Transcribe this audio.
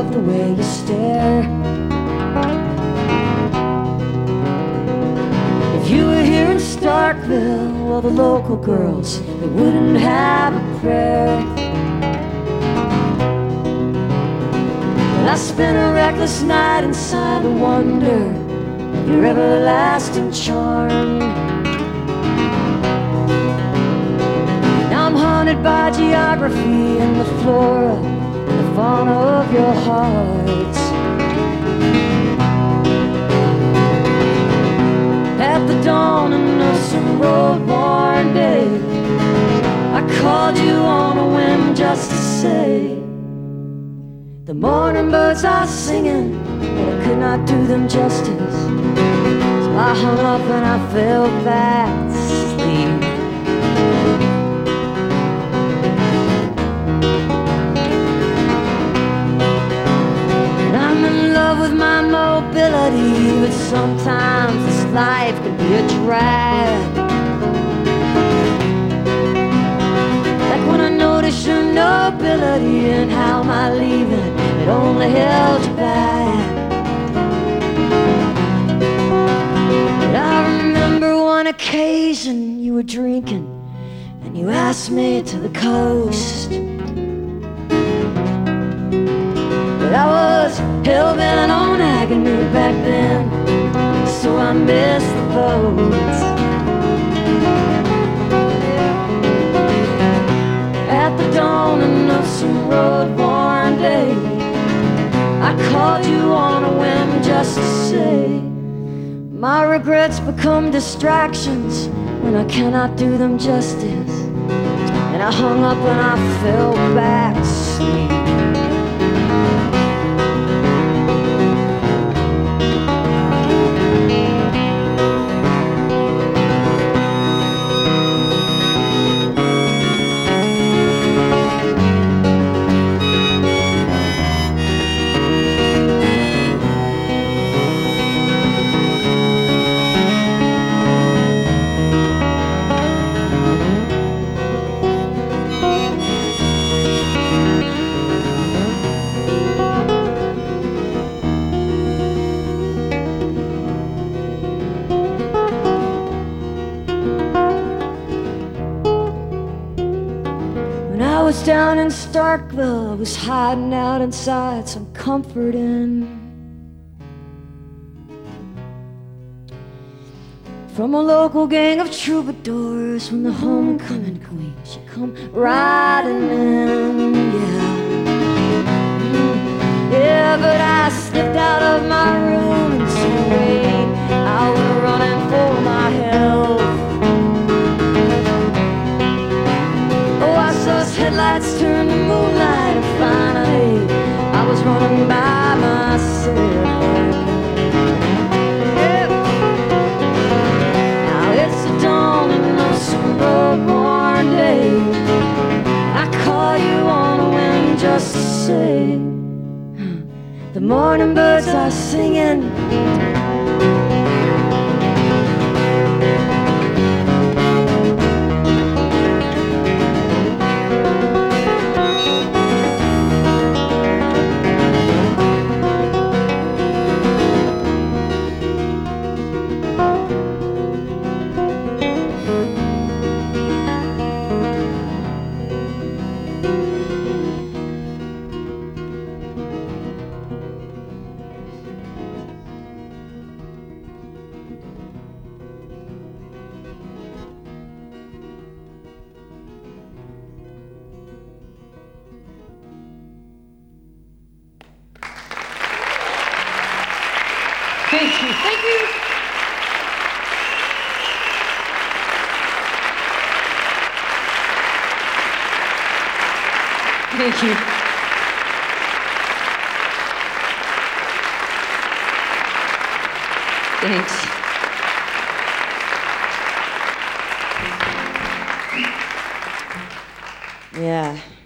love the way you stare. If you were here in Starkville, well, the local girls, they wouldn't have a prayer. And I spent a reckless night inside the wonder of your everlasting charm. Now I'm haunted by geography and the flora and the fauna of your heart. At the dawning of some road-worn day, I called you on a whim just to say the morning birds are singing, but I could not do them justice. So I hung up and I fell back to sleep. And I'm in love with my mobility, but sometimes this life can be a drag. Like when I noticed your nobility and how my leaving, it only held you back. But I remember one occasion you were drinking and you asked me to the coast. But I was hell-bent on agony back then, so I missed the boat. At the dawning of some road-worn day, I called you on a whim just to say my regrets become distractions when I cannot do them justice. And I hung up and I fell back to sleep. I was down in Starkville, I was hiding out inside some comfort inn. From a local gang of troubadours, when the homecoming queen, she come riding in, yeah. Yeah, but I slipped out of my room into the rain. I was running for my health. Those headlights turned to moonlight, and finally I was running by myself. Yeah. Now it's the dawning of some road-worn day. I call you on a whim just to say the morning birds are singing. Thank you. Thank you. Thank you. Thanks. Yeah.